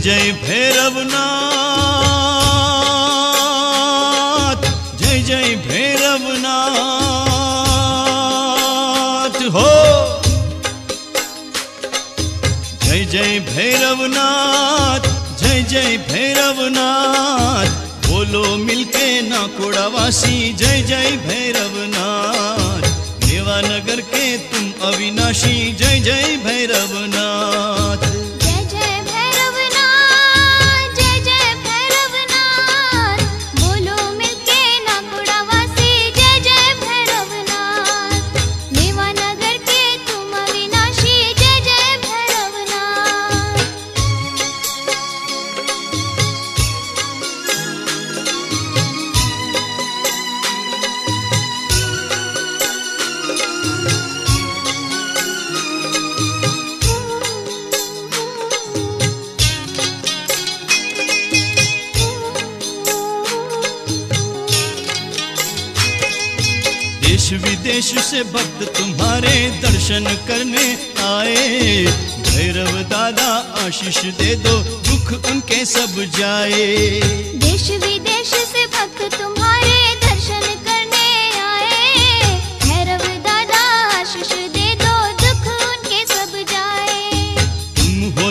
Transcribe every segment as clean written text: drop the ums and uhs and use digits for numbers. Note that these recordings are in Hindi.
जय भैरवनाथ, जय जय भैरवनाथ हो। जय जय भैरवनाथ, जय जय भैरवनाथ, बोलो मिलके नाकोड़ावासी जय जय भैरवनाथ। देवानगर के तुम अविनाशी जय जय भैरवनाथ। जय जय भैरवनाथ, जय जय भैरवनाथ, बोलो मिलके नाकोड़ावासी जय जय भैरवनाथ। देवानगर के तुम अविनाशी जय जय भैरवनाथ। देश विदेश से भक्त तुम्हारे दर्शन करने आए। भैरव दादा आशीष दे दो, दुख उनके सब जाए। देश विदेश से भक्त तुम्हारे दर्शन करने आए। भैरव दादा आशीष दे दो, दुख उनके सब जाए। तुम हो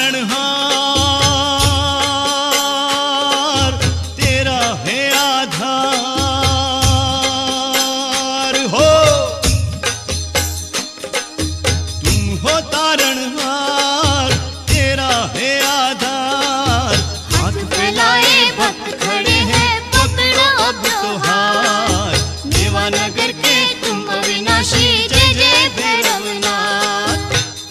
तारणहार, तेरा है आधार हो। तुम हो तारणहार, तेरा है आधार। हाथ फैलाए भक्त खड़े हैं, पकड़ो अब तो हार। देवानगर के तुम अविनाशी जय जय भैरवनाथ।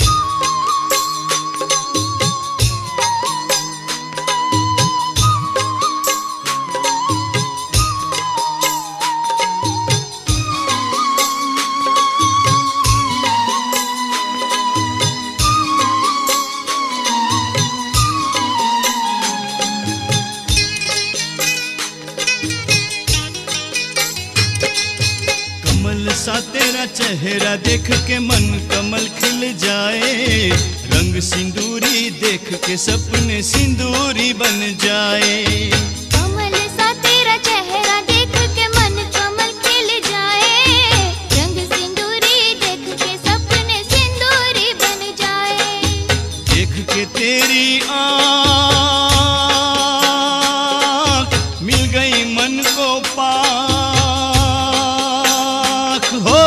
कमल सा तेरा चेहरा देख के मन कमल खिल जाए। रंग सिंदूरी देख के सपने सिंदूरी बन जाए। कमल सा तेरा चेहरा देख के मन कमल खिल जाए। रंग सिंदूरी देख के सपने सिंदूरी बन जाए। देख के तेरी आँख मिल गई मन को पाक हो।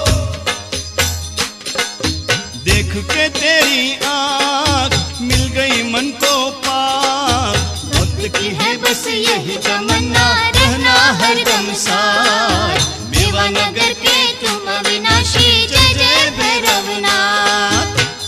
देख के तेरी आँख मिल गई मन को पाक। भक्त की है बस यही तमन्ना, रहना हरदम साथ। देवानगर के तुम अविनाशी जय जय भैरवनाथ।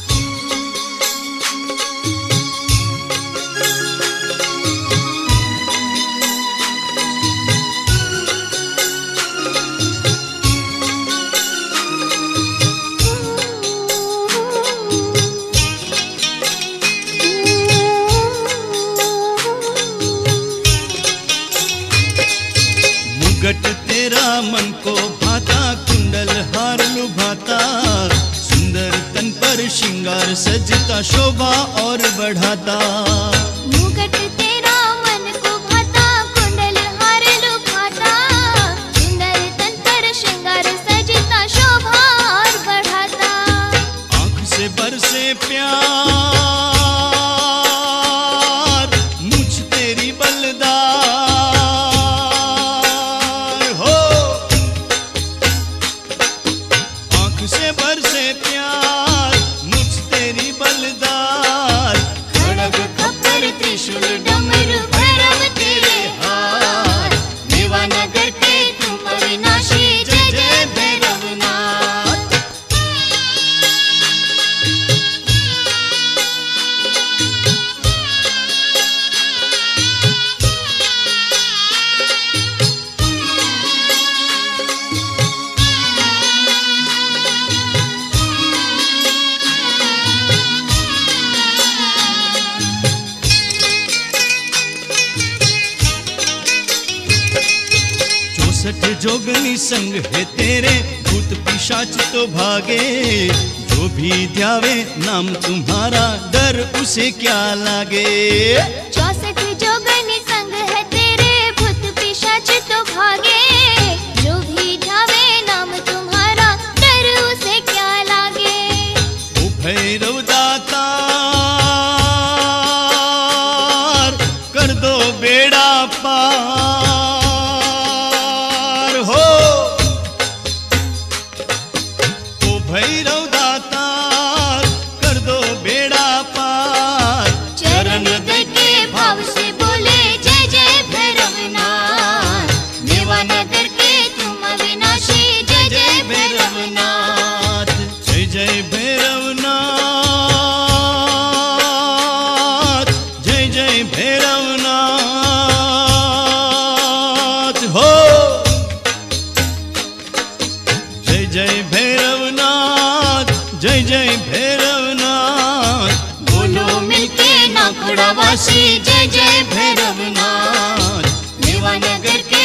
मुगट तेरा मन को भाता, कुंडल हार लुभाता। सुंदर तन पर श्रृंगार सजता, शोभा और बढ़ाता। मुगट तेरा मन को भाता, कुंडल हार लुभाता। सुंदर तन पर श्रृंगार सजता, शोभा और बढ़ाता। आँख से बरसे प्यार, मुझ तेरी बलदार हो। आँख से बरसे प्यार, मुझ तेरी बलदार। खड़ग खप्पर त्रिशूल डमरू भैरव तेरे हाथ। देवानगर के तुम अविनाशी जय जय भैरवनाथ। जोगनी संग है तेरे, भूत पिशाच तो भागे। जो भी ध्यावे नाम तुम्हारा, डर उसे क्या लागे। 64 जोगन संग है तेरे, भूत पिशाच तो भागे। जो भी ध्यावे नाम तुम्हारा, डर उसे क्या लागे। ओ भैरव दातार, कर दो बेड़ा पार हो। ओ भैरव दातार, कर दो बेड़ा पार। चरण दे के भाव से बोले जय जय भैरवनाथ। मेवा नगर के तुम अविनाशी, जय जय भैरवनाथ। जय जय भैरवनाथ, जय जय भैरवनाथ हो। जय जय भैरवनाथ, जय जय भैरवनाथ। बोलो मिलके नागपुरावासी, जय जय भैरवनाथ। मेवा नगर के